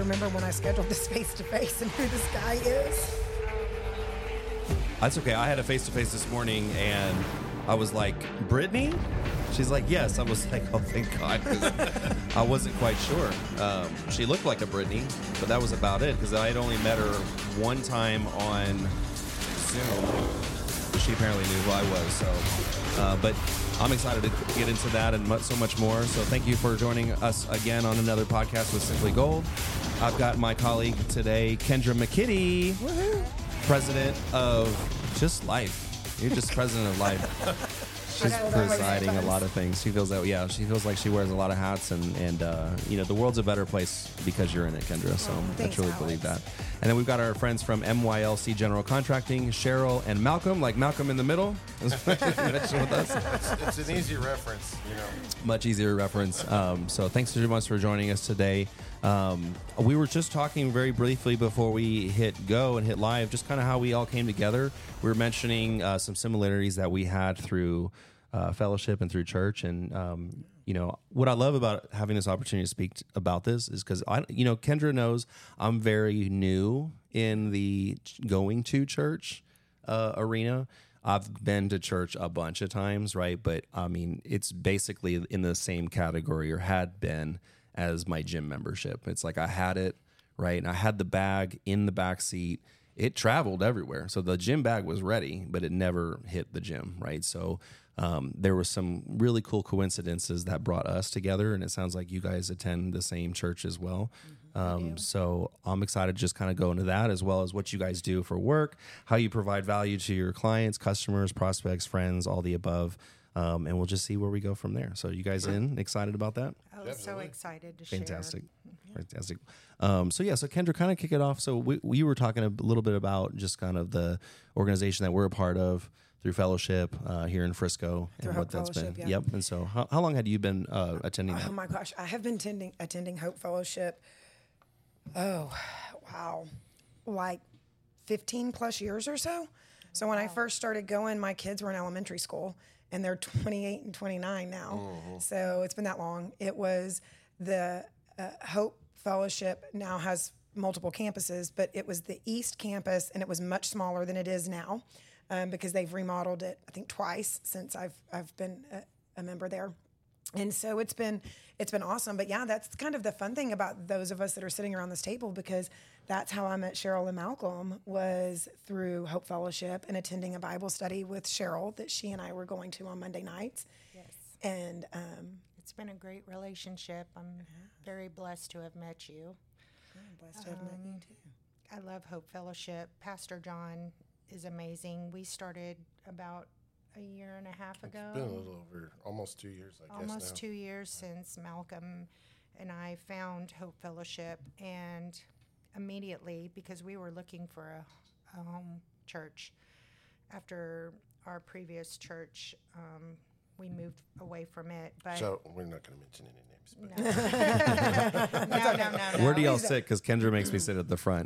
remember when I scheduled this face-to-face and who this guy is. That's okay. I had a face-to-face this morning, and I was like, Brittany? She's like, yes. I was like, oh, thank God, because I wasn't quite sure. She looked like a Brittany, but that was about it, because I had only met her one time on Zoom. She apparently knew who I was, so. But I'm excited to get into that and so much more. So thank you for joining us again on another podcast with Simply Gold. I've got my colleague today, Kendra McKitty, president of Just Life. You're just president of life. She's presiding a lot of things. She feels that, yeah, she feels like she wears a lot of hats, and the world's a better place because you're in it, Kendra. So I truly believe that. And then we've got our friends from MYLC General Contracting, Cheryl and Malcolm, like Malcolm in the Middle. It's an easy reference, Much easier reference. So thanks so much for joining us today. We were just talking very briefly before we hit go and hit live, just kind of how we all came together. We were mentioning some similarities that we had through fellowship and through church. And, what I love about having this opportunity to speak about this is because, Kendra knows I'm very new in the going to church arena. I've been to church a bunch of times, right? But, I mean, it's basically in the same category, or had been, as my gym membership. It's like I had it, right? And I had the bag in the back seat. It traveled everywhere. So the gym bag was ready, but it never hit the gym, right? So there were some really cool coincidences that brought us together, and it sounds like you guys attend the same church as well. So I'm excited to just kind of go into that, as well as what you guys do for work, how you provide value to your clients, customers, prospects, friends, all the above. And we'll just see where we go from there. So you guys excited about that? I was so excited to Fantastic. share. Fantastic. So Kendra, kind of kick it off. So we were talking a little bit about just kind of the organization that we're a part of through fellowship here in Frisco, Through and Hope what that's Fellowship, been. yeah. Yep. And so how long had you been attending that? Oh my gosh, I have been attending Hope Fellowship. Oh, wow. Like 15 plus years or so. So when I first started going, my kids were in elementary school, and they're 28 and 29 now. Mm-hmm. So it's been that long. It was the Hope Fellowship now has multiple campuses, but it was the East Campus, and it was much smaller than it is now because they've remodeled it, I think, twice since I've been a member there. And so it's been awesome. But yeah, that's kind of the fun thing about those of us that are sitting around this table, because that's how I met Cheryl and Malcolm, was through Hope Fellowship and attending a Bible study with Cheryl that she and I were going to on Monday nights. Yes. And it's been a great relationship. I'm very blessed to have met you. I'm blessed to have met you too. I love Hope Fellowship. Pastor John is amazing. We started about a year and a half ago. It's been a little over almost 2 years, I guess now. Almost 2 years since Malcolm and I found Hope Fellowship, and immediately, because we were looking for a home church after our previous church, we moved away from it. But So we're not going to mention any names. But no. Where do y'all sit? Because Kendra makes me sit at the front.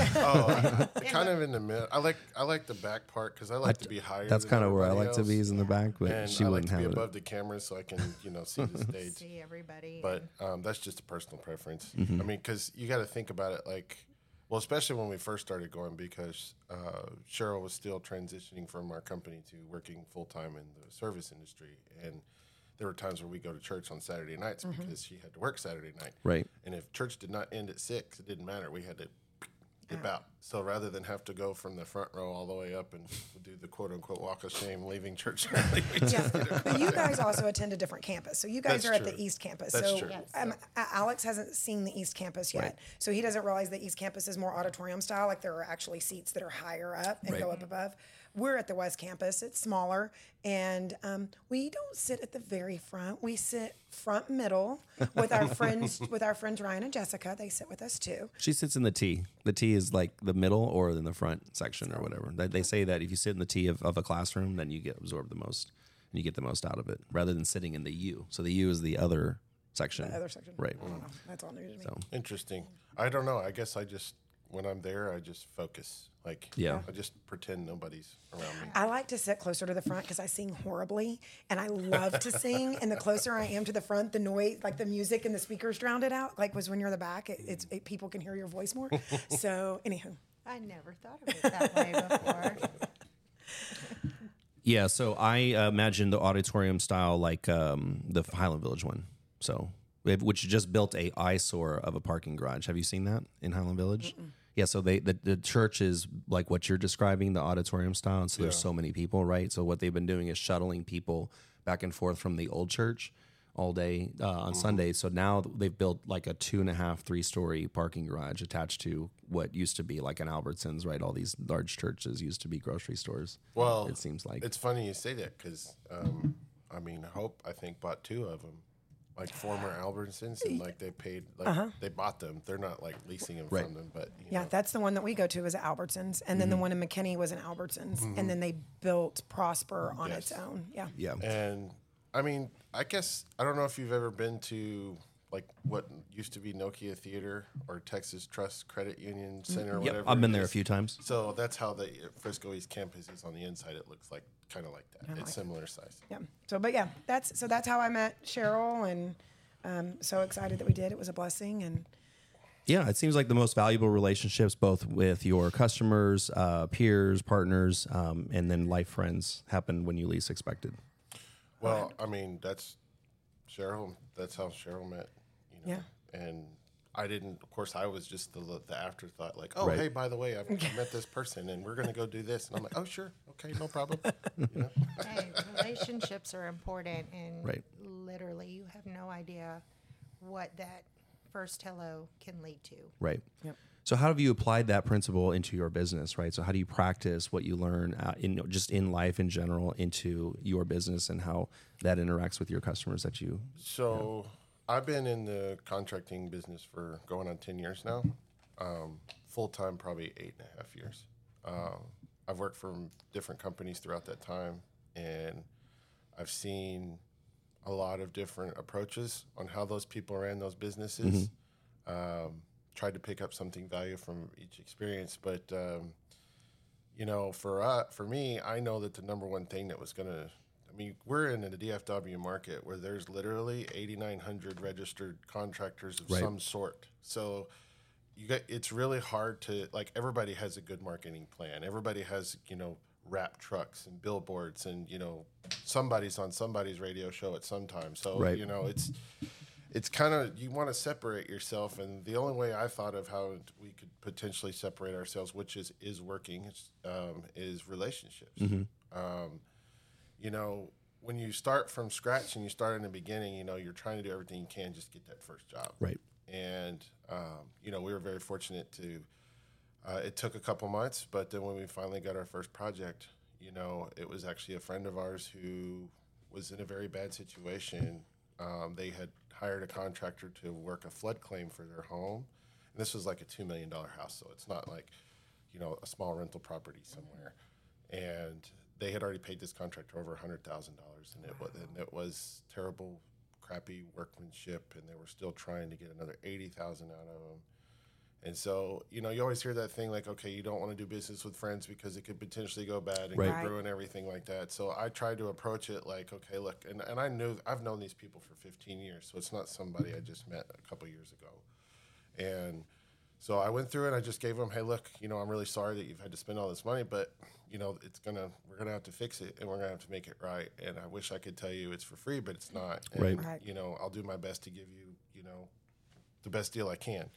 Kind of in the middle. I like the back part because I like to be higher. That's than kind of where I everybody like to else. be, is in the back, but And she I like wouldn't to be have above it. the camera so I can, see the stage. see everybody. But that's just a personal preference. Mm-hmm. I mean, because you got to think about it well, especially when we first started going, because Cheryl was still transitioning from our company to working full-time in the service industry. And there were times where we go to church on Saturday nights because she had to work Saturday night. Right. And if church did not end at 6, it didn't matter. We had to dip out. So rather than have to go from the front row all the way up and do the quote-unquote walk of shame leaving church early, we just did it. But you guys also attend a different campus. So you guys That's are at true. the East Campus. That's so true. Yes. Alex hasn't seen the East Campus yet. Right. So he doesn't realize the East Campus is more auditorium style, like there are actually seats that are higher up and Right. go up above. We're at the West Campus. It's smaller. And we don't sit at the very front. We sit front middle with our friends Ryan and Jessica. They sit with us too. She sits in the T. The T is like the middle or in the front section or whatever. They say that if you sit in the T of a classroom, then you get absorbed the most and you get the most out of it, rather than sitting in the U. So the U is the other section. The other section. Right. I don't know. That's all new to me. So Interesting. I don't know. I guess I just when I'm there, I just focus. Like, Yeah. I just pretend nobody's around me. I like to sit closer to the front because I sing horribly, and I love to sing. And the closer I am to the front, the noise, like the music and the speakers drowned it out. Like was when you're in the back, people can hear your voice more. So, anywho, I never thought of it that way before. Yeah, so I imagine the auditorium style like the Highland Village one. So, which just built a eyesore of a parking garage. Have you seen that in Highland Village? Yeah, so the church is like what you're describing, the auditorium style. And so there's so many people, right? So what they've been doing is shuttling people back and forth from the old church all day on Sunday. So now they've built like a 2.5, 3-story parking garage attached to what used to be like an Albertsons, right? All these large churches used to be grocery stores. Well, it seems like it's funny you say that because, I mean, Hope, I think, bought 2 of them. Like former Albertsons, and like they paid, like they bought them. They're not like leasing them from them, but you yeah, know. that's the one that we go to is Albertsons, and then the one in McKinney was an Albertsons, and then they built Prosper on its own. Yeah. yeah. And I mean, I guess I don't know if you've ever been to like what used to be Nokia Theater or Texas Trust Credit Union Center or Yep, whatever. I've been it there a is. few times. So that's how the Frisco East campus is on the inside. It looks like kind of like that. It's similar size. Yeah. So, but yeah, that's how I met Cheryl, and so excited that we did. It was a blessing, and Yeah, it seems like the most valuable relationships, both with your customers, peers, partners, and then life friends, happen when you least expected. Well, I mean, that's Cheryl. That's how Cheryl met. You know? Yeah. And I didn't. Of course, I was just the afterthought. Like, oh, Right. hey, by the way, I met this person, and we're going to go do this. And I'm like, oh, sure, okay, no problem. You know? Hey, relationships are important, and Right. literally, you have no idea what that first hello can lead to. Right. Yep. So how have you applied that principle into your business, right? So how do you practice what you learn in life in general into your business, and how that interacts with your customers that you? So I've been in the contracting business for going on 10 years now. Full time, probably 8.5 years. I've worked for different companies throughout that time, and I've seen a lot of different approaches on how those people ran those businesses. Tried to pick up something value from each experience, but you know, for me, I know that the number one thing that was gonna, I mean, we're in the DFW market where there's literally 8,900 registered contractors of Right. some sort. So it's really hard to, like, everybody has a good marketing plan. Everybody has, you know, wrap trucks and billboards, and you know, somebody's on somebody's radio show at some time. So Right. you know, it's kind of, you want to separate yourself, and the only way I thought of how we could potentially separate ourselves, which is working, is relationships. You know, when you start from scratch and you start in the beginning, you know, you're trying to do everything you can just to get that first job. Right. And you know, we were very fortunate to. It took a couple months, but then when we finally got our first project, you know, it was actually a friend of ours who was in a very bad situation. They had hired a contractor to work a flood claim for their home. And this was like a $2 million house, so it's not like, you know, a small rental property somewhere. And they had already paid this contractor over $100,000, and it was terrible, crappy workmanship, and they were still trying to get another $80,000 out of him. And so, you know, you always hear that thing like, okay, you don't want to do business with friends because it could potentially go bad and Right. could ruin everything like that. So I tried to approach it like, okay, look, and I've known these people for 15 years, so it's not somebody I just met a couple years ago. And so I went through it, and I just gave them, hey, look, you know, I'm really sorry that you've had to spend all this money, but, you know, we're going to have to fix it, and we're going to have to make it right. And I wish I could tell you it's for free, but it's not. And, Right. Right. you know, I'll do my best to give you, you know, the best deal I can.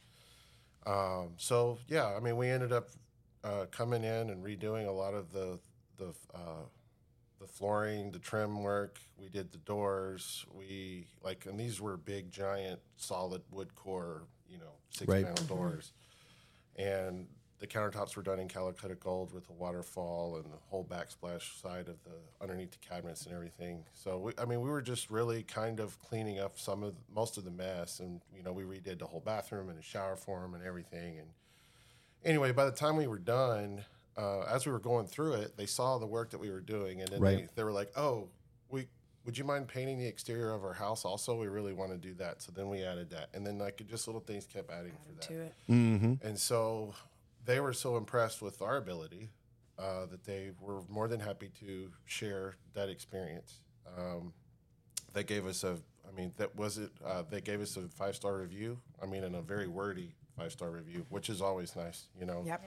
So yeah, I mean, we ended up coming in and redoing a lot of the flooring, the trim work. We did the doors. And these were big, giant, solid wood core, you know, 6-panel doors. And the countertops were done in Calicut gold with a waterfall and the whole backsplash side of underneath the cabinets and everything. So we were just really kind of cleaning up most of the mess, and you know, we redid the whole bathroom and a shower for them and everything. And anyway, by the time we were done, as we were going through it, they saw the work that we were doing, and then Right. they were like, "Oh, would you mind painting the exterior of our house also? We really want to do that." So then we added that, and then like just little things kept adding for that. to it. Mm-hmm. And so they were so impressed with our ability that they were more than happy to share that experience. They gave us they gave us a 5-star review. I mean, in a very wordy 5-star review, which is always nice, you know. Yep.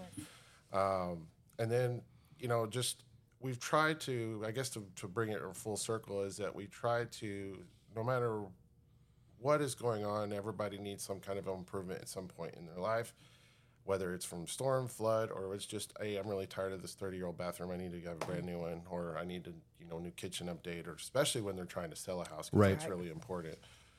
And then, you know, just we've tried to, I guess, to bring it full circle, is that we try to, no matter what is going on, everybody needs some kind of improvement at some point in their life, whether it's from storm, flood, or it's just, hey, I'm really tired of this 30-year-old bathroom. I need to have a brand new one, or I need to, you know, new kitchen update, or especially when they're trying to sell a house, because Right. that's really important.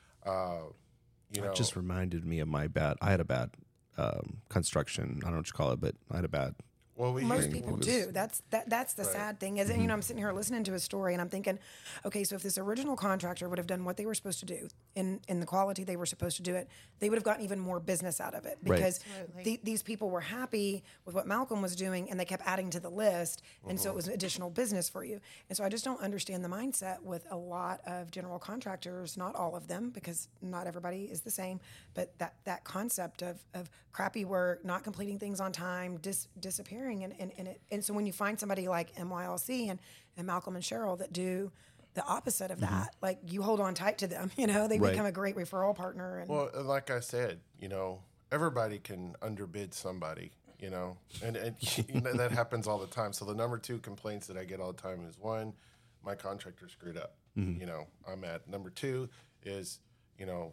You know, It just reminded me of I had a bad construction. I don't know what you call it, but I had a bad. well, Most people do. That's the sad thing is, and you know, I'm sitting here listening to a story, and I'm thinking, okay, so if this original contractor would have done what they were supposed to do in the quality they were supposed to do it, they would have gotten even more business out of it, Right. because Absolutely. these people were happy with what Malcolm was doing, and they kept adding to the list, and so it was additional business for you. And so I just don't understand the mindset with a lot of general contractors, not all of them, because not everybody is the same, but that concept of crappy work, not completing things on time, disappearing. And so when you find somebody like MYLC and Malcolm and Cheryl that do the opposite of that, like, you hold on tight to them, you know, they Right. become a great referral partner. And Well, like I said, you know, everybody can underbid somebody, you know, and you know, that happens all the time. So the number 2 complaints that I get all the time is, 1, my contractor screwed up. You know, I'm at number 2 is, you know,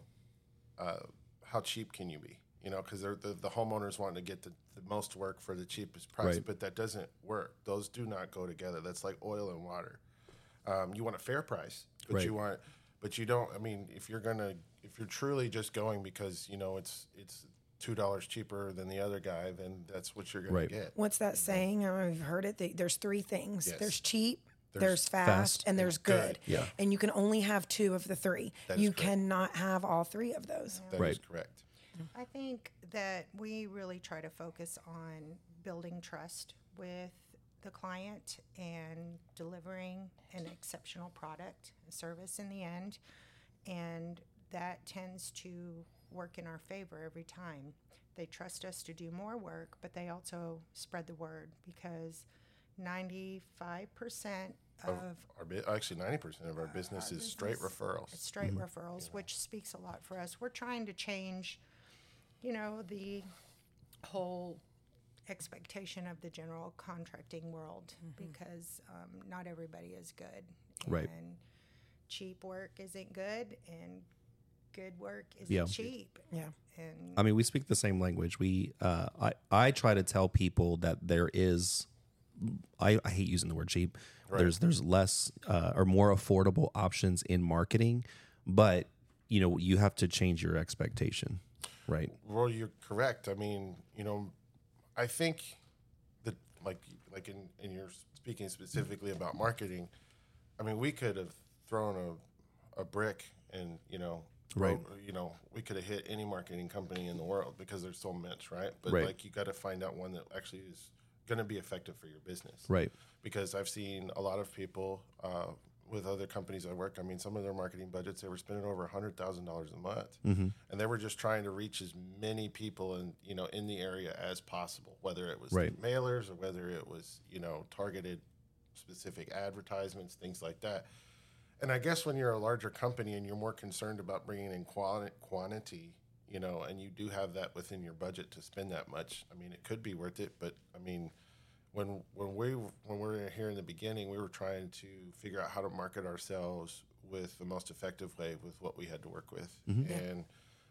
how cheap can you be? You know, because the homeowners want to get the most work for the cheapest price, Right. but that doesn't work. Those do not go together. That's like oil and water. You want a fair price, but Right. you don't. I mean, if you're truly just going because, you know, it's $2 cheaper than the other guy, then that's what you're going Right. to get. what's that saying? I don't know if you've heard it. There's 3 things. Yes. There's cheap, There's there's fast, fast, and there's good. Yeah. And you can only have 2 of the 3. That is You correct. cannot have all 3 of those. That is Right. correct. I think that we really try to focus on building trust with the client and delivering an exceptional product and service in the end. And that tends to work in our favor every time. They trust us to do more work, but they also spread the word, because 95% of Actually, 90% of our business is straight referrals. straight referrals, which speaks a lot for us. We're trying to change, you know, the whole expectation of the general contracting world, because not everybody is good. Right. And cheap work isn't good, and good work isn't Yeah. cheap. Yeah. And I mean, we speak the same language. I try to tell people that there is. I hate using the word cheap. There's less or more affordable options in marketing, but you know, you have to change your expectation, right? Well, you're correct. I mean, you know, I think that like in your speaking specifically about marketing, I mean, we could have thrown a brick and, you know, Right. you know, we could have hit any marketing company in the world because there's so much, right? But Right. like, you got to find out one that actually is going to be effective for your business. Right. Because I've seen a lot of people with other companies I work. I mean, some of their marketing budgets, they were spending over $100,000 a month, and they were just trying to reach as many people in the area as possible, whether it was Right. through mailers or whether it was, you know, targeted specific advertisements, things like that. And I guess when you're a larger company and you're more concerned about bringing in quantity, you know, and you do have that within your budget to spend that much, I mean, it could be worth it. But I mean, when we were here in the beginning, we were trying to figure out how to market ourselves with the most effective way with what we had to work with. And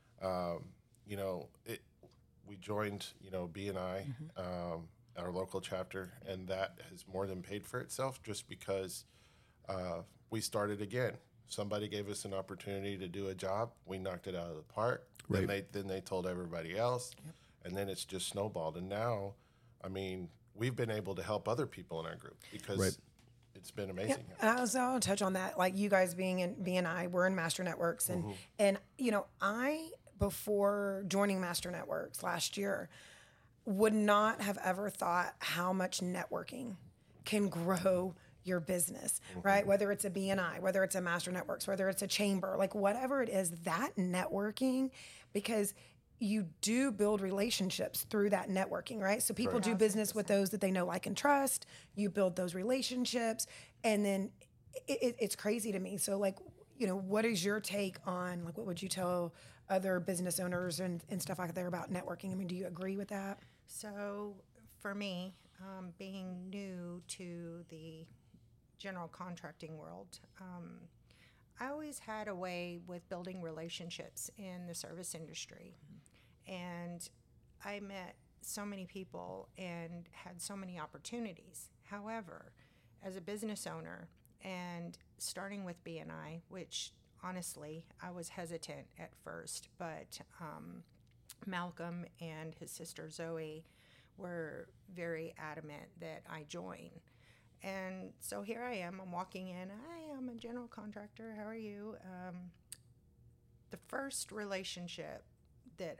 you know, we joined, you know, BNI, our local chapter, and that has more than paid for itself, just because we started again. Somebody gave us an opportunity to do a job. We knocked it out of the park. Right. Then they told everybody else, and then it's just snowballed. And now, I mean, we've been able to help other people in our group because Right. it's been amazing. And I'll touch on that. Like, you guys being in BNI, we're in Master Networks, and you know, before joining Master Networks last year, would not have ever thought how much networking can grow your business, right? Whether it's a BNI, whether it's a Master Networks, whether it's a chamber, like whatever it is, that networking, because you do build relationships through that networking, right? So people do business with those that they know, like, and trust. You build those relationships, and then it's crazy to me. So, like, what is your take on, like, what would you tell other business owners and stuff like that about networking? I mean, do you agree with that? So for me, being new to the general contracting world, I always had a way with building relationships in the service industry. And I met so many people and had so many opportunities. However, as a business owner and starting with BNI, which honestly, I was hesitant at first, but Malcolm and his sister Zoe were very adamant that I join. And so here I am, I'm walking in, hi, I'm a general contractor, how are you? The first relationship that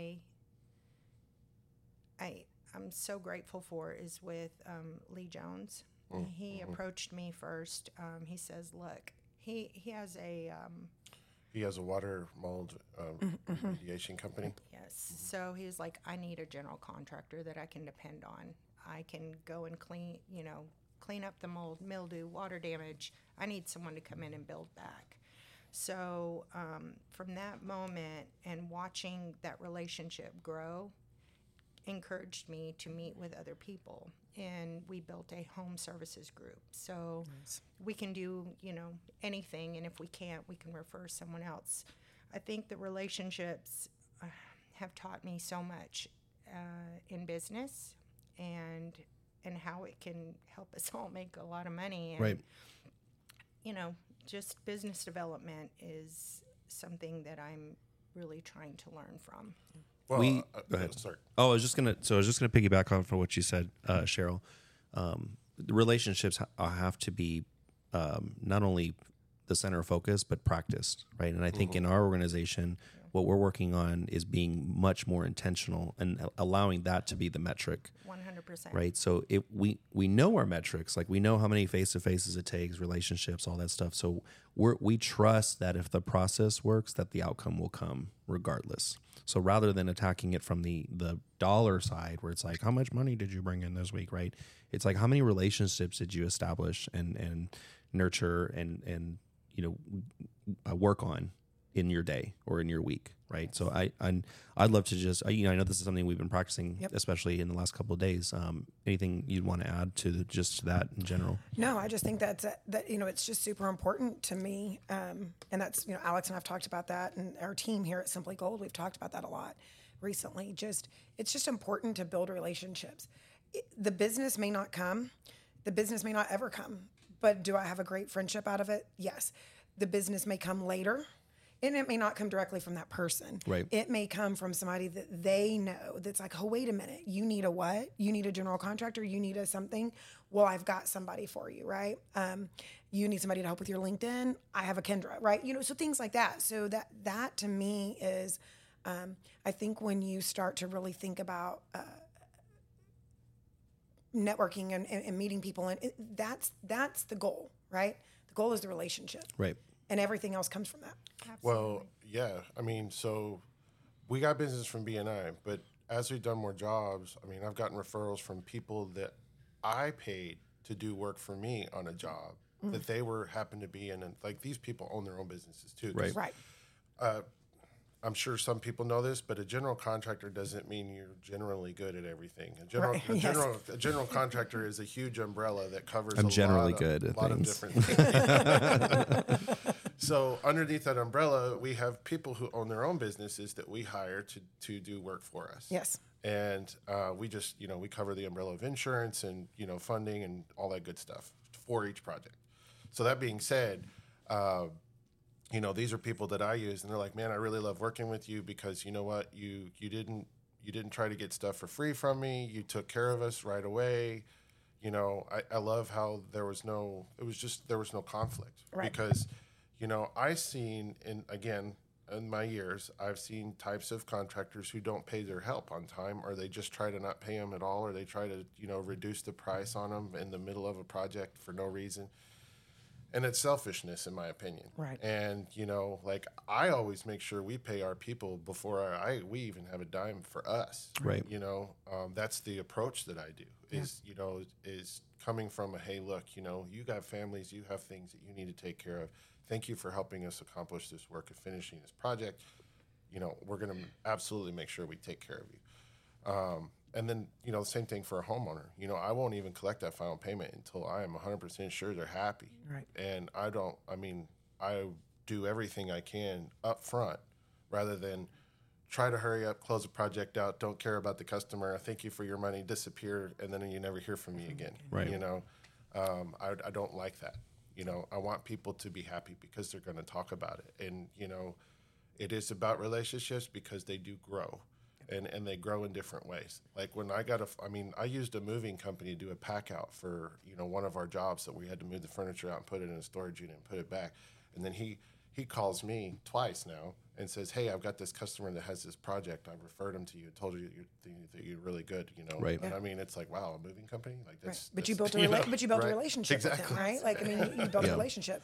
I'm so grateful for is with Lee Jones. He approached me first. He says, look, he has a... he has a water mold remediation company. Yes. So he was like, I need a general contractor that I can depend on. I can go and clean up the mold, mildew, water damage. I need someone to come in and build back. So from that moment and watching that relationship grow encouraged me to meet with other people. And we built a home services group. So we can do, anything. And if we can't, we can refer someone else. I think the relationships have taught me so much in business and how it can help us all make a lot of money. And, Right. Just business development is something that I'm really trying to learn from. Well, Go ahead. Sorry. Oh, I was just gonna piggyback on for what you said, Cheryl. The relationships have to be not only the center of focus, but practiced, right? And I think in our organization, what we're working on is being much more intentional and allowing that to be the metric. 100%. Right. So we know our metrics, like we know how many face-to-faces it takes, relationships, all that stuff. So we trust that if the process works, that the outcome will come regardless. So rather than attacking it from the dollar side, where it's like, how much money did you bring in this week, right? It's like, how many relationships did you establish and nurture and work on in your day or in your week, right? Yes. So I'd love to just, I know this is something we've been practicing, especially in the last couple of days. Anything you'd want to add to that in general? No, I just think that it's just super important to me, and that's Alex and I've talked about that, and our team here at Simply Gold, we've talked about that a lot recently. It's just important to build relationships. The business may not come, the business may not ever come, but do I have a great friendship out of it? Yes. The business may come later. And it may not come directly from that person. Right. It may come from somebody that they know that's like, oh, wait a minute. You need a what? You need a general contractor? You need a something? Well, I've got somebody for you, right? You need somebody to help with your LinkedIn? I have a Kendra, right? So things like that. So that to me is, I think when you start to really think about networking and meeting people, and that's the goal, right? The goal is the relationship. Right. And everything else comes from that. Absolutely. Well, yeah. I mean, so we got business from BNI, but as we've done more jobs, I mean, I've gotten referrals from people that I paid to do work for me on a job that they happened to be in. And like, these people own their own businesses too. Right. Right. I'm sure some people know this, but a general contractor doesn't mean you're generally good at everything. A general contractor is a huge umbrella that covers a lot of different things. So underneath that umbrella, we have people who own their own businesses that we hire to do work for us. Yes. And we just, we cover the umbrella of insurance and, funding and all that good stuff for each project. So that being said, these are people that I use, and they're like, man, I really love working with you because you know what? You didn't try to get stuff for free from me. You took care of us right away. I love how there was no conflict. Right. Because, I've seen, in my years, I've seen types of contractors who don't pay their help on time, or they just try to not pay them at all, or they try to, reduce the price on them in the middle of a project for no reason. And it's selfishness, in my opinion. Right. And, you know, like I always make sure we pay our people before we even have a dime for us. Right. You know, that's the approach that I do is, you know, is coming from hey, look, you know, you got families, you have things that you need to take care of. Thank you for helping us accomplish this work of finishing this project. You know, we're going to absolutely make sure we take care of you. And then, you know, the same thing for a homeowner. You know, I won't even collect that final payment until I am 100% sure they're happy. Right. And I do everything I can up front rather than try to hurry up, close the project out, don't care about the customer, thank you for your money, disappear, and then you never hear from me again. Right. You know, I don't like that. You know, I want people to be happy because they're going to talk about it. And, you know, it is about relationships because they do grow. And they grow in different ways. Like when I used a moving company to do a pack out for, you know, one of our jobs that we had to move the furniture out and put it in a storage unit and put it back. And then he calls me twice now and says, hey, I've got this customer that has this project. I referred him to you, told you that you're really good, you know. Right. And I mean, it's like, wow, a moving company? Like that's, But you that's, built a right? relationship Exactly. with him, right? Like, I mean, you built a relationship.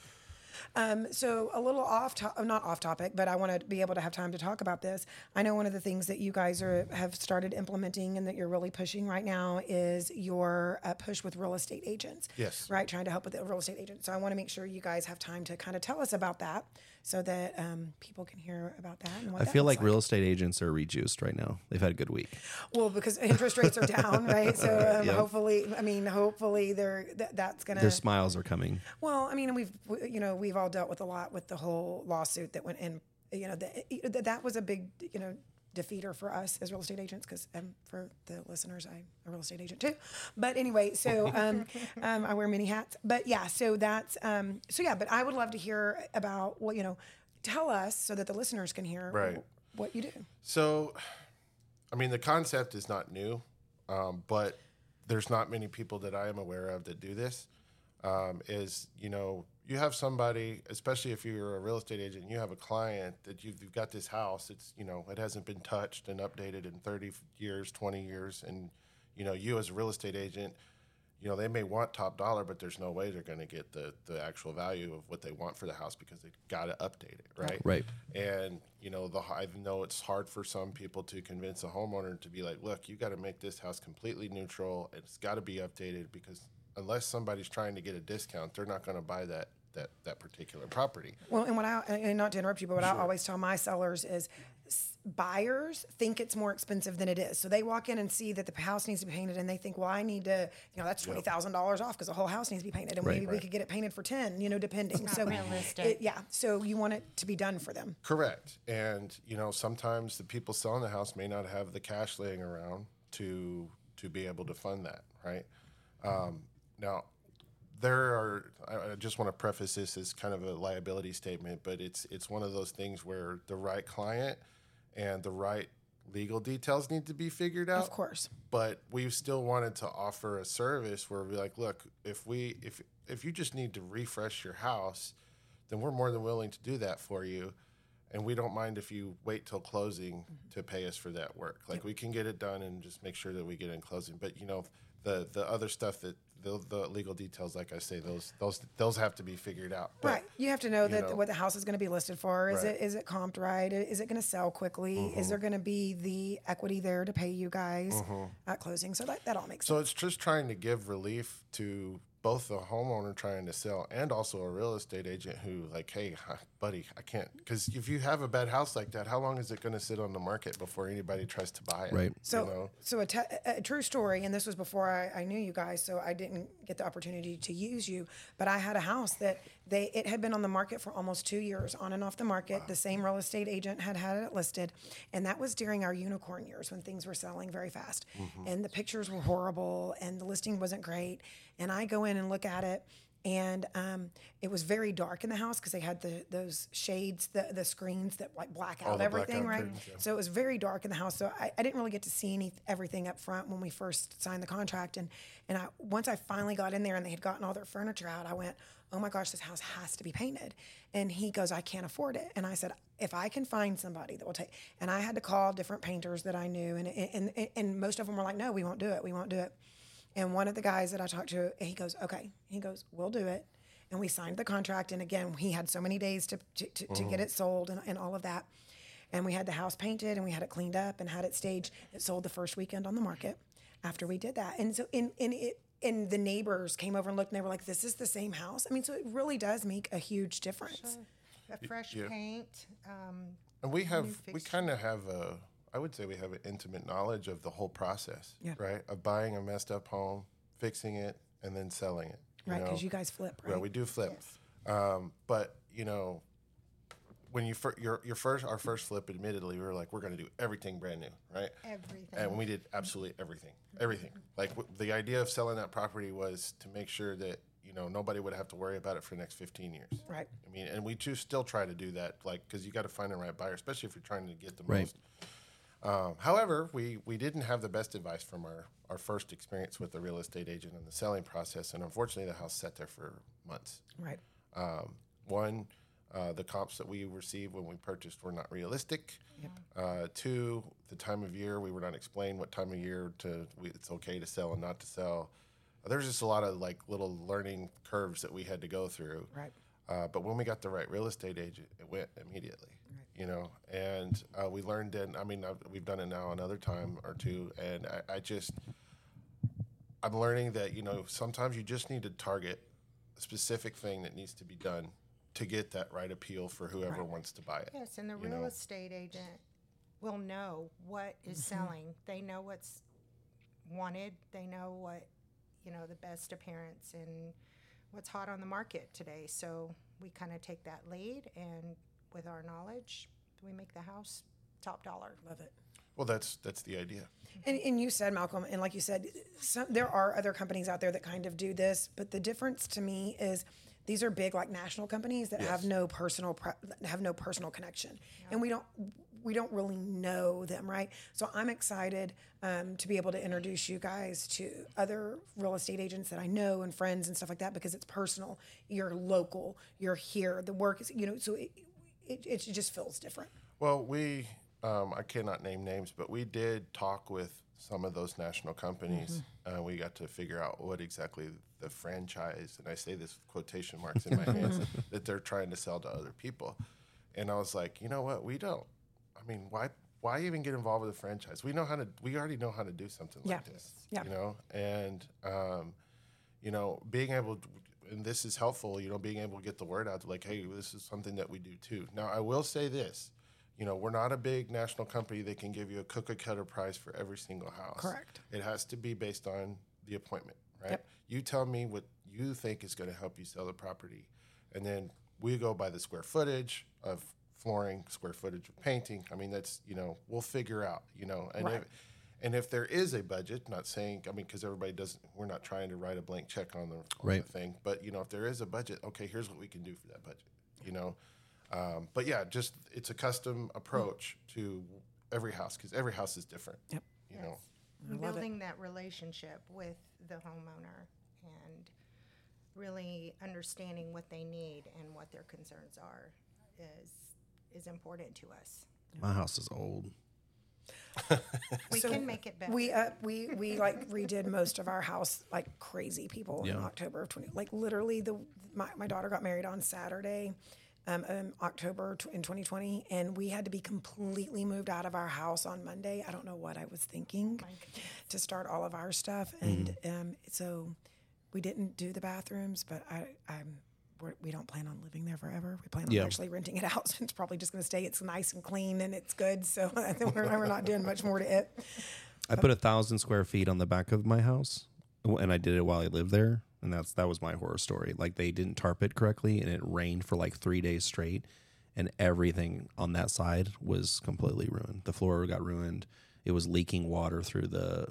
So a little not off topic, but I want to be able to have time to talk about this. I know one of the things that you guys have started implementing and that you're really pushing right now is your push with real estate agents. Yes. Right, trying to help with the real estate agents. So I want to make sure you guys have time to kind of tell us about that so that people can hear about that. And what I that feel looks like real estate agents are rejuiced right now. They've had a good week. Well, because interest rates are down, right? So Yep. hopefully that's going to. Their smiles are coming. Well, I mean, we've all dealt with a lot with the whole lawsuit that went in. You know, that was a big, you know, defeater for us as real estate agents because for the listeners, I'm a real estate agent too. But anyway, so I wear many hats. But yeah, so that's But I would love to hear about what, you know, tell us so that the listeners can hear Right. what you do. So, I mean, the concept is not new, but there's not many people that I am aware of that do this. Is, you know, you have somebody, especially if you're a real estate agent, you have a client that you've got this house, it's, you know, it hasn't been touched and updated in 30 years, 20 years. And, you know, you as a real estate agent, you know, they may want top dollar, but there's no way they're going to get the actual value of what they want for the house because they got to update it, right? Right. And, you know, I know it's hard for some people to convince a homeowner to be like, look, you got to make this house completely neutral. It's got to be updated because unless somebody's trying to get a discount, they're not going to buy that particular property. Well, and not to interrupt you, but what I always tell my sellers is buyers think it's more expensive than it is. So they walk in and see that the house needs to be painted and they think, well, I need to, you know, that's $20,000 off because the whole house needs to be painted and maybe we could get it painted for 10, you know, depending. It's not realistic. So you want it to be done for them. Correct. And, you know, sometimes the people selling the house may not have the cash laying around to be able to fund that, right? Now, I just want to preface this as kind of a liability statement, but it's one of those things where the right client and the right legal details need to be figured out. Of course. But we still wanted to offer a service where we're like, look, if you just need to refresh your house, then we're more than willing to do that for you. And we don't mind if you wait till closing to pay us for that work. Like we can get it done and just make sure that we get in closing. But, you know, the other stuff that the legal details, like I say, those have to be figured out. But, right. You have to know that what the house is going to be listed for. Is Right. it comped right? Is it going to sell quickly? Is there going to be the equity there to pay you guys at closing? So that all makes sense. So it's just trying to give relief to both the homeowner trying to sell and also a real estate agent who like, hey, buddy, I can't. Because if you have a bad house like that, how long is it going to sit on the market before anybody tries to buy it? Right. So, you know? so a true story, and this was before I knew you guys, so I didn't get the opportunity to use you, but I had a house that it had been on the market for almost 2 years, on and off the market. Wow. The same real estate agent had it listed, and that was during our unicorn years when things were selling very fast. And the pictures were horrible, and the listing wasn't great. And I go in and look at it, and it was very dark in the house because they had those shades, the screens that like black out everything, blackout right? curtains, yeah. So it was very dark in the house. So I didn't really get to see everything up front when we first signed the contract. And once I finally got in there and they had gotten all their furniture out, I went, oh my gosh, this house has to be painted. And he goes, I can't afford it. And I said, if I can find somebody that will take, and I had to call different painters that I knew, and most of them were like, no, we won't do it. We won't do it. And one of the guys that I talked to, he goes, okay. He goes, we'll do it. and we signed the contract. And again, he had so many days to get it sold and all of that. And we had the house painted and we had it cleaned up and had it staged. It sold the first weekend on the market after we did that. And so and the neighbors came over and looked and they were like, this is the same house. I mean, so it really does make a huge difference. A fresh paint. And we kind of have I would say we have an intimate knowledge of the whole process, right? Of buying a messed up home, fixing it, and then selling it. Right, because you guys flip, right? Yeah, we do flip. Yes. But, you know, when our first flip, admittedly, we were like, we're going to do everything brand new, right? Everything. And we did absolutely everything. Like the idea of selling that property was to make sure that, you know, nobody would have to worry about it for the next 15 years. Right. I mean, and we still try to do that, like, because you got to find the right buyer, especially if you're trying to get the Right. most. However, we didn't have the best advice from our first experience with the real estate agent and the selling process, and unfortunately, the house sat there for months. Right. One, the comps that we received when we purchased were not realistic. Yep. Two, the time of year, we were not explained what time of year it's okay to sell and not to sell. There's just a lot of like little learning curves that we had to go through. Right. But when we got the right real estate agent, it went immediately. You know, and we learned that. I mean, we've done it now another time or two, and I'm learning that, you know, sometimes you just need to target a specific thing that needs to be done to get that right appeal for whoever wants to buy it. Yes, and the real estate agent will know what is selling. They know what's wanted. They know what, you know, the best appearance and what's hot on the market today. So we kind of take that lead, and with our knowledge, we make the house top dollar. Love it. Well, that's the idea. And you said, Malcolm, and like you said, there are other companies out there that kind of do this, but the difference to me is these are big, like national companies that have no personal connection, and we don't really know them, right? So I'm excited to be able to introduce you guys to other real estate agents that I know and friends and stuff like that, because it's personal. You're local. You're here. The work is, you know, so it just feels different. Well, I cannot name names, but we did talk with some of those national companies. We got to figure out what exactly the franchise, and I say this with quotation marks in my hands, that they're trying to sell to other people. And I was like, you know what? We don't. I mean, why even get involved with a franchise? We already know how to do something like this. Yeah. You know, and you know, being able to, and this is helpful, you know, being able to get the word out, like, hey, this is something that we do too. Now, I will say this, you know, we're not a big national company that can give you a cookie-cutter price for every single house. Correct. It has to be based on the appointment, right? Yep. You tell me what you think is going to help you sell the property, and then we go by the square footage of flooring, square footage of painting. I mean, that's, you know, we'll figure out, you know, and Right. if there is a budget, not saying, I mean, because everybody doesn't, we're not trying to write a blank check on the thing, but, you know, if there is a budget, okay, here's what we can do for that budget, you know. But yeah, just it's a custom approach to every house, because every house is different. Yep. You know. I love it. Building that relationship with the homeowner and really understanding what they need and what their concerns are is important to us. My house is old. We can make it better. We like redid most of our house like crazy people in October of 20. Like literally, my daughter got married on Saturday, October in 2020, and we had to be completely moved out of our house on Monday. I don't know what I was thinking to start all of our stuff, and so we didn't do the bathrooms, but we don't plan on living there forever. We plan on actually renting it out. So it's probably just going to stay. It's nice and clean and it's good. So I think we're not doing much more to it. I put 1,000 square feet on the back of my house, and I did it while I lived there. And that was my horror story. Like, they didn't tarp it correctly, and it rained for like 3 days straight, and everything on that side was completely ruined. The floor got ruined. It was leaking water through the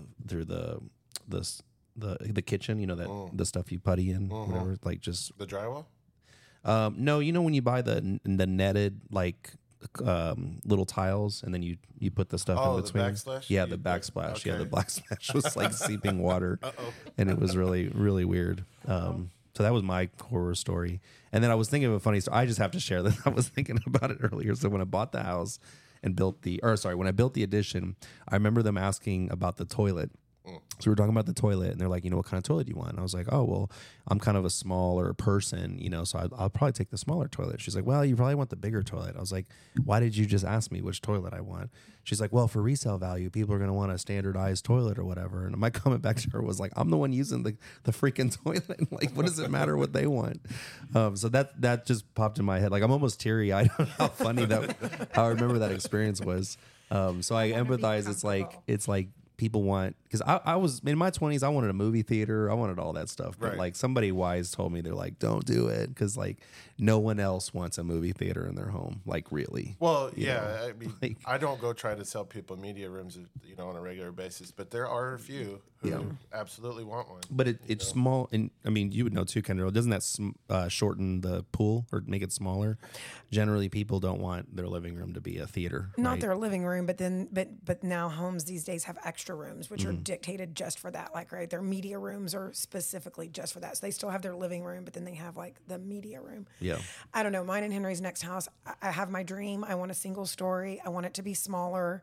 kitchen. You know, that the stuff you putty in, whatever. Like, just The drywall? no, you know when you buy the netted like little tiles, and then you put the stuff in between. The backsplash? Yeah, the backsplash. Okay. Yeah, the backsplash was like seeping water, and it was really, really weird. So that was my horror story. And then I was thinking of a funny story. I just have to share that. I was thinking about it earlier. So when I bought the house and when I built the addition, I remember them asking about the toilet. So we were talking about the toilet, and they're like, what kind of toilet do you want? And I was like, oh, well, I'm kind of a smaller person, so I'll probably take the smaller toilet. She's like, well, you probably want the bigger toilet. I was like, why did you just ask me which toilet I want? She's like, well, for resale value, people are going to want a standardized toilet or whatever. And my comment back to her was like, I'm the one using the freaking toilet. Like, what does it matter what they want? So that just popped in my head. Like, I'm almost teary-eyed on how funny how I remember that experience was. So I empathize. It's like people want, because I was in my 20s, I wanted a movie theater, I wanted all that stuff, but like somebody wise told me, they're like, don't do it, because like no one else wants a movie theater in their home, like really. Well, I mean, like, I don't go try to sell people media rooms, on a regular basis, but there are a few who absolutely want one. But it's small, and I mean, you would know too, Kendra. Doesn't that shorten the pool or make it smaller? Generally, people don't want their living room to be a theater. Not their living room, but now homes these days have extra rooms, which are dictated just for that. Like, right, their media rooms are specifically just for that. So they still have their living room, but then they have like the media room. Yeah. I don't know. Mine and Henry's next house, I have my dream. I want a single story. I want it to be smaller.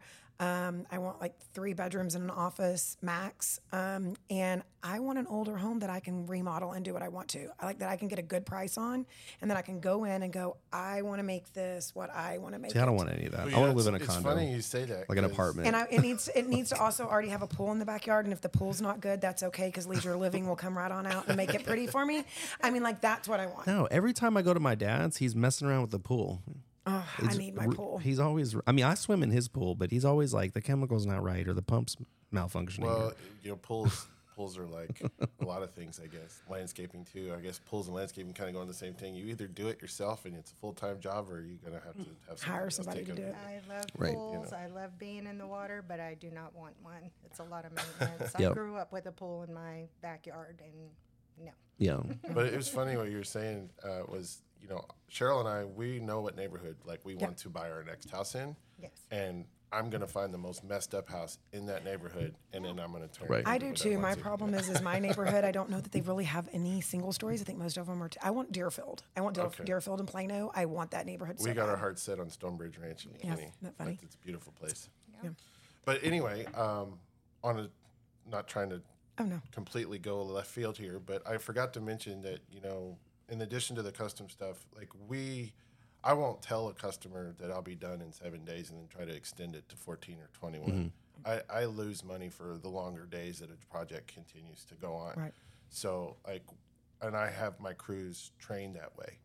I want like 3 bedrooms and an office max. And I want an older home that I can remodel and do what I want to. I like that I can get a good price on, and then I can go in and go, I want to make this what I want to make. See, I don't want any of that. I want to live in a condo. It's funny you say that. Like an apartment. And it needs to also already have a pool in the backyard. And if the pool's not good, that's okay, because Leisure Living will come right on out and make it pretty for me. I mean, like, that's what I want. No, every time I go to my dad's, he's messing around with the pool. Oh, I need my pool. He's always, I mean, I swim in his pool, but he's always like, the chemical's not right or the pump's malfunctioning. Well, pools are like a lot of things, I guess. Landscaping too. I guess pools and landscaping kind of go on the same thing. You either do it yourself and it's a full-time job, or you're going to have to hire somebody to do it. I love pools. I love being in the water, but I do not want one. It's a lot of maintenance. I grew up with a pool in my backyard, and no. Yeah. But it was funny what you were saying was, Cheryl and I, we know what neighborhood we want to buy our next house in. Yes. And I'm going to find the most messed up house in that neighborhood, and then I'm going to turn it. I do too. My problem is my neighborhood, I don't know that they really have any single stories. I think most of them are. I want Deerfield. I want Deerfield and Plano. I want that neighborhood. We got our heart set on Stonebridge Ranch in McKinney. Isn't that funny? It's a beautiful place. Yeah. But anyway, not trying to completely go left field here, but I forgot to mention that, in addition to the custom stuff, I won't tell a customer that I'll be done in 7 days and then try to extend it to 14 or 21. I lose money for the longer days that a project continues to go on. Right. So and I have my crews trained that way,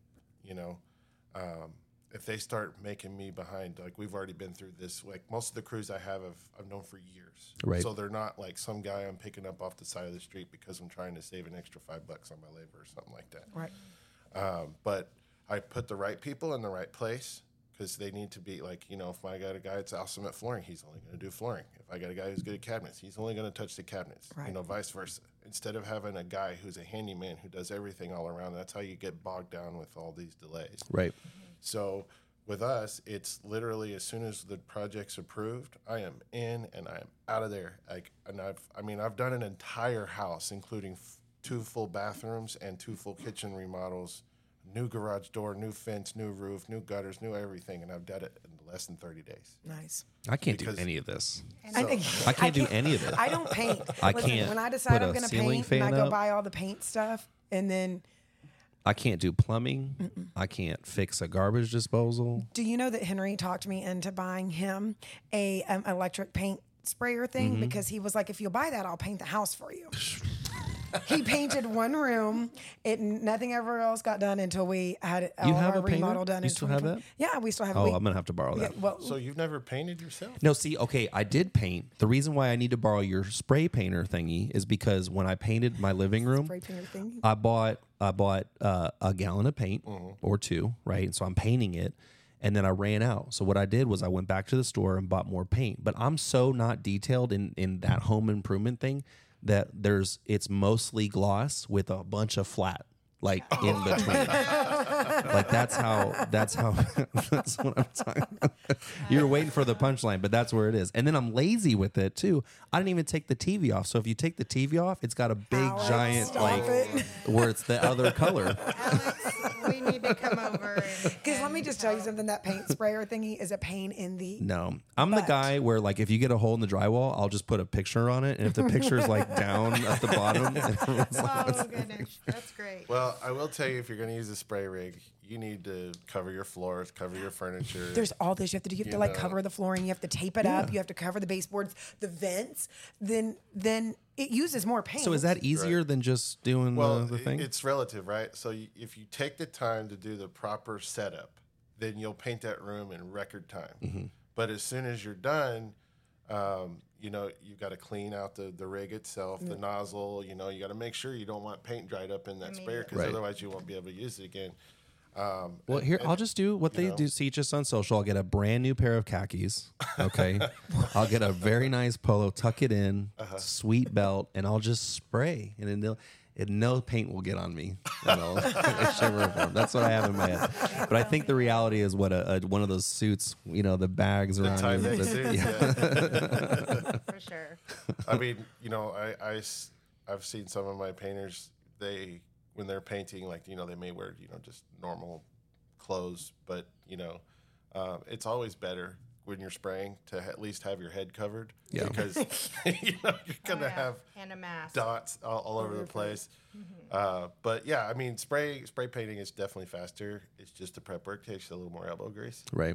if they start making me behind, we've already been through this, most of the crews I have, I've known for years. Right. So they're not like some guy I'm picking up off the side of the street because I'm trying to save an extra $5 on my labor or something like that. Right. But I put the right people in the right place, because they need to be if I got a guy that's awesome at flooring, he's only going to do flooring. If I got a guy who's good at cabinets, he's only going to touch the cabinets, right. Vice versa. Instead of having a guy who's a handyman who does everything all around, that's how you get bogged down with all these delays. Right. So with us, it's literally as soon as the project's approved, I am in and I am out of there. I've done an entire house, including 2 full bathrooms and 2 full kitchen remodels, new garage door, new fence, new roof, new gutters, new everything, and I've done it in less than 30 days. Nice. I can't do any of this. I can't do any of it. I don't paint. Can't. When I decide put I'm a going to ceiling paint, and I fan go up. buy all the paint stuff, and then. I can't do plumbing. I can't fix a garbage disposal. Do you know that Henry talked me into buying him a electric paint sprayer thing, because he was like, if you'll buy that, I'll paint the house for you. He painted one room. Nothing ever else got done until we had all our remodel done. You still have that? Yeah, we still have it. Oh, I'm going to have to borrow that. So you've never painted yourself? No, see, okay, I did paint. The reason why I need to borrow your spray painter thingy is because when I painted my living room, spray painter thingy? I bought a gallon of paint or 2, right? And so I'm painting it, and then I ran out. So what I did was I went back to the store and bought more paint. But I'm so not detailed in that home improvement thing that it's mostly gloss with a bunch of flat in between. that's what I'm talking about. You're waiting for the punchline, but that's where it is. And then I'm lazy with it too. I didn't even take the TV off. So if you take the TV off, it's got a big giant where it's the other color. Alex, we need to come over. Because let me just tell you something, that paint sprayer thingy is a pain in the... No, I'm the guy where like if you get a hole in the drywall, I'll just put a picture on it, and if the picture's like down at the bottom, Oh, goodness. That's great. Well, I will tell you, if you're going to use a spray rig, you need to cover your floors, cover your furniture. There's all this you have to do. You have to like cover the flooring. You have to tape it up. You have to cover the baseboards, the vents. Then it uses more paint. So is that easier than just doing the thing? It's relative, right? So if you take the time to do the proper setup, then you'll paint that room in record time. Mm-hmm. But as soon as you're done, you've got to clean out the rig itself, the nozzle. You got to make sure you don't want paint dried up in that sprayer, because otherwise you won't be able to use it again. Well, I'll just do what they do. See just on social. I'll get a brand new pair of khakis. Okay. I'll get a very nice polo, tuck it in, sweet belt, and I'll just spray. And then no paint will get on me. That's what I have in my head. But I think the reality is what one of those suits, the bags around Tyvek suits, For sure. I mean, I've seen some of my painters, when they're painting, like, they may wear, just normal clothes, but, it's always better when you're spraying to at least have your head covered. Yeah. Because, you're going to have and a mask. dots all over the place. Mm-hmm. But yeah, I mean, spray painting is definitely faster. It's just the prep work takes a little more elbow grease. Right.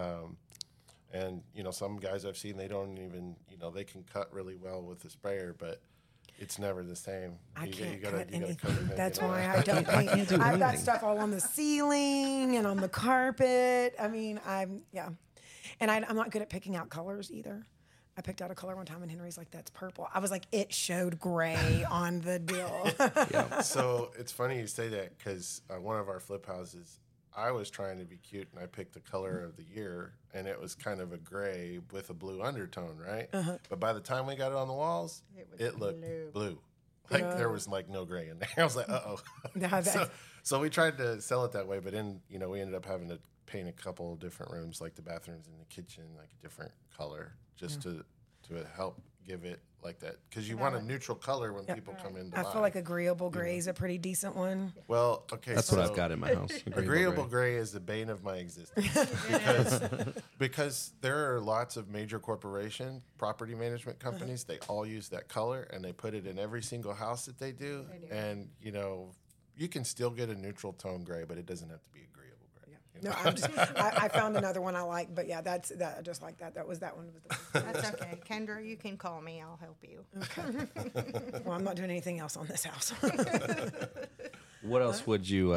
And, some guys I've seen, they don't even, they can cut really well with the sprayer, but it's never the same. I can't cut cut anything. your head That's in. why I don't paint. I've got stuff all on the ceiling and on the carpet. I mean, And I'm not good at picking out colors either. I picked out a color one time and Henry's like, that's purple. I was like, it showed gray on the deal. So it's funny you say that, because one of our flip houses, I was trying to be cute and I picked the color of the year, and it was kind of a gray with a blue undertone, right? But by the time we got it on the walls, it looked blue. Like there was like no gray in there. I was like, uh-oh. So we tried to sell it that way, but we ended up having to paint a couple of different rooms, like the bathrooms and the kitchen, like a different color, just to help give it like that, because you want a neutral color when people come in to I buy. feel like agreeable gray is a pretty decent one. Well, okay, That's what I've got in my house. Agreeable gray is the bane of my existence, because there are lots of major corporation property management companies. They all use that color, and they put it in every single house that they do. And you can still get a neutral tone gray, but it doesn't have to be agreeable gray. No, I found another one I like, but yeah, that's that. Just like that. That was that one. That's okay. Kendra, you can call me. I'll help you. Okay. Well, I'm not doing anything else on this house. What else would you,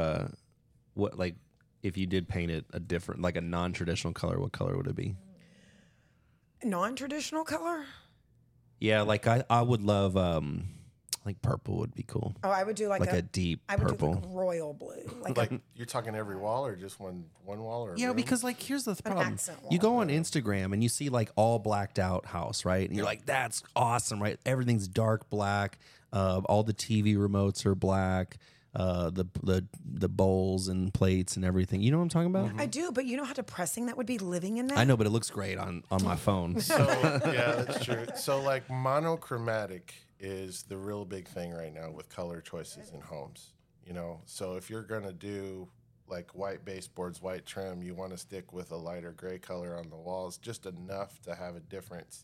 if you did paint it a different, like a non-traditional color, what color would it be? Non-traditional color? Yeah, like I would love, like purple would be cool. Oh, I would do like a deep I would purple. do like royal blue. Like you're talking every wall, or just one wall, or a room? Because like here's the problem. accent wall. You go on Instagram and you see like all blacked out house, right? And you're like, that's awesome, right? Everything's dark black. All the TV remotes are black. The bowls and plates and everything. You know what I'm talking about? I do, but you know how depressing that would be living in that? I know, but it looks great on my phone. So yeah, that's true. So like monochromatic is the real big thing right now with color choices in homes. So if you're gonna do like white baseboards, white trim, you want to stick with a lighter gray color on the walls, just enough to have a difference.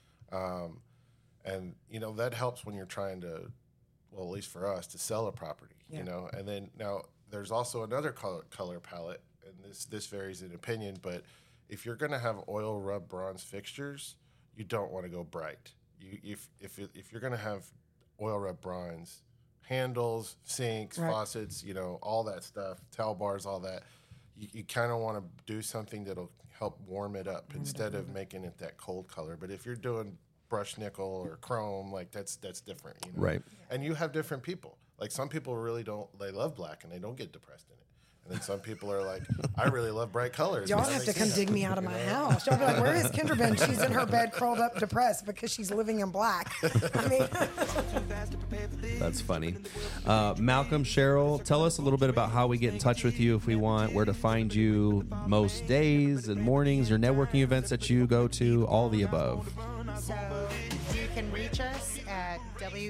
And that helps when you're trying to, well, at least for us, to sell a property. And then now there's also another color palette, and this varies in opinion, but if you're going to have oil rub bronze fixtures, you don't want to go bright. If you're going to have oil rub bronze handles, sinks, faucets, all that stuff, towel bars, all that, you kind of want to do something that'll help warm it up instead of making it that cold color. But if you're doing brushed nickel or chrome, like that's different, Right. And you have different people. Like some people really they love black and they don't get depressed in it. And then some people are like, I really love bright colors. Y'all have to come dig me out of my house. Y'all be like, where is Kendra been? She's in her bed curled up depressed because she's living in black. I mean, That's funny. Malcolm, Cheryl, tell us a little bit about how we get in touch with you if we want, where to find you most days and mornings, your networking events that you go to, all the above. So you can reach us at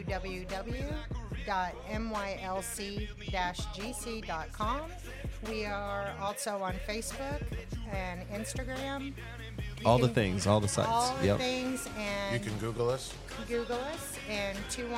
www.mylc-gc.com. We are also on Facebook and Instagram. All the things, all the sites. All the Yep. things, and You can Google us. Google us, and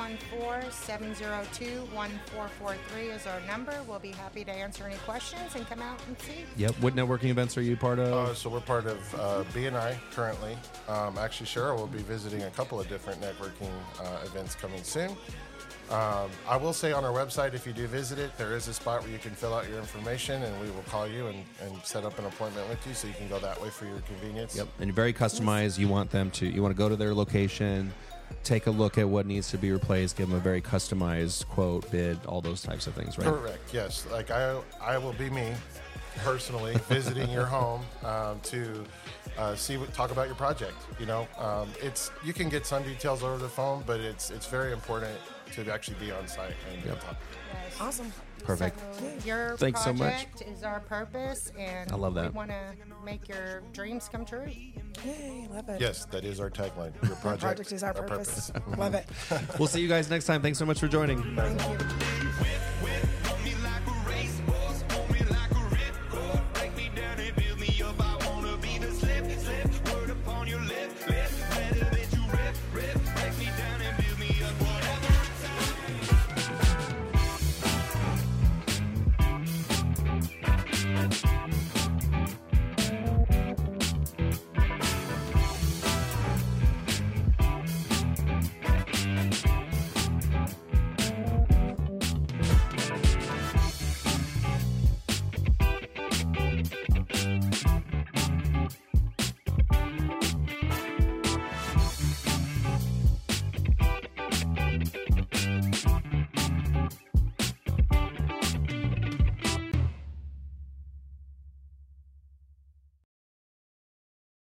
214-702-1443 is our number. We'll be happy to answer any questions and come out and see. Yep. What networking events are you part of? So we're part of BNI currently. Actually, Cheryl will be visiting a couple of different networking events coming soon. I will say on our website, if you do visit it, there is a spot where you can fill out your information, and we will call you and set up an appointment with you, so you can go that way for your convenience. Yep. And very customized. You want to go to their location, take a look at what needs to be replaced, give them a very customized quote, bid, all those types of things, right? Correct. Yes. Like I will be me personally visiting your home to talk about your project. You know, you can get some details over the phone, but it's very important to actually be on site and talk. Yes. Awesome. Perfect. So your Thanks so much. project is our purpose, and I love that. we want to make your dreams come true. Yay, love it. Yes, that is our tagline. Your Our project is our purpose. Love it. We'll see you guys next time. Thanks so much for joining. Thank you.